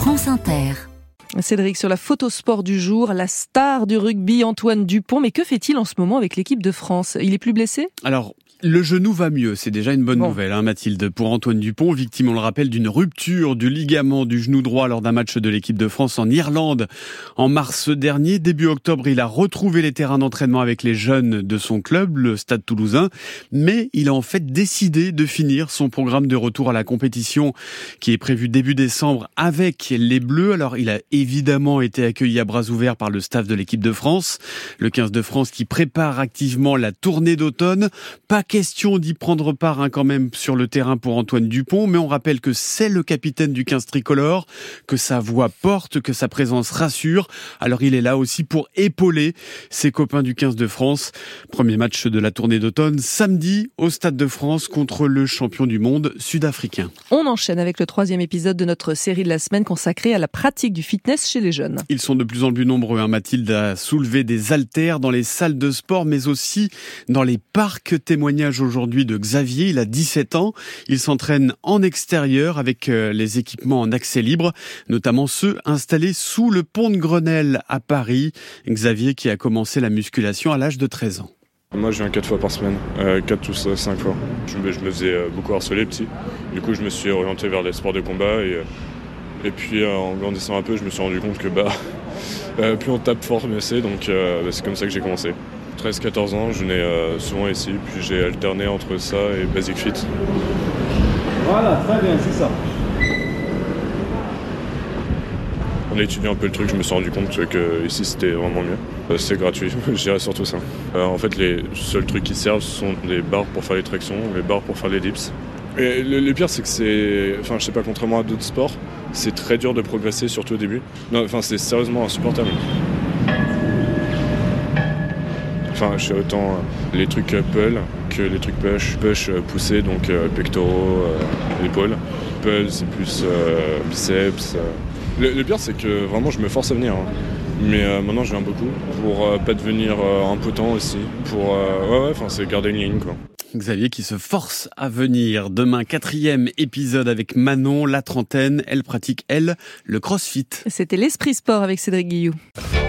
France Inter. Cédric, sur la photosport du jour, la star du rugby Antoine Dupont. Mais que fait-il en ce moment avec l'équipe de France ? Il est plus blessé ? Alors, le genou va mieux, c'est déjà une bonne nouvelle, Mathilde. Pour Antoine Dupont, victime, on le rappelle, d'une rupture du ligament du genou droit lors d'un match de l'équipe de France en Irlande en mars dernier. Début octobre, il a retrouvé les terrains d'entraînement avec les jeunes de son club, le Stade Toulousain. Mais il a en fait décidé de finir son programme de retour à la compétition qui est prévu début décembre avec les Bleus. Alors, il a évidemment été accueilli à bras ouverts par le staff de l'équipe de France. Le 15 de France qui prépare activement la tournée d'automne. Pas question d'y prendre part quand même sur le terrain pour Antoine Dupont, mais on rappelle que c'est le capitaine du 15 tricolore, que sa voix porte, que sa présence rassure. Alors il est là aussi pour épauler ses copains du 15 de France. Premier match de la tournée d'automne, samedi au Stade de France contre le champion du monde sud-africain. On enchaîne avec le 3e épisode de notre série de la semaine consacrée à la pratique du fitness chez les jeunes. Ils sont de plus en plus nombreux, Mathilde, à soulever des haltères dans les salles de sport, mais aussi dans les parcs. Témoignage aujourd'hui de Xavier, il a 17 ans. Il s'entraîne en extérieur avec les équipements en accès libre, notamment ceux installés sous le pont de Grenelle à Paris. Xavier qui a commencé la musculation à l'âge de 13 ans. Moi je viens 4 fois par semaine, 4 ou 5 fois. Je me faisais beaucoup harceler petit. Du coup je me suis orienté vers les sports de combat et puis en grandissant un peu je me suis rendu compte que plus on tape fort mieux c'est, donc c'est comme ça que j'ai commencé. 13-14 ans, je venais souvent ici, puis j'ai alterné entre ça et Basic Fit. Voilà, très bien, c'est ça. En étudiant un peu le truc, je me suis rendu compte que ici c'était vraiment mieux. C'est gratuit, je dirais surtout ça. En fait, les seuls trucs qui servent sont des barres pour faire les tractions, les barres pour faire les dips. Et le pire, c'est que je sais pas, contrairement à d'autres sports, c'est très dur de progresser, surtout au début. C'est sérieusement insupportable. Je fais autant les trucs pull que les trucs push poussés, donc pectoraux, épaules. Pull, c'est plus biceps. Le pire, c'est que vraiment, je me force à venir. Mais maintenant, je viens beaucoup pour pas devenir impotent aussi. Pour c'est garder une ligne, quoi. Xavier qui se force à venir. Demain, 4e épisode avec Manon, la trentaine. Elle pratique, elle, le crossfit. C'était l'Esprit Sport avec Cédric Guillou.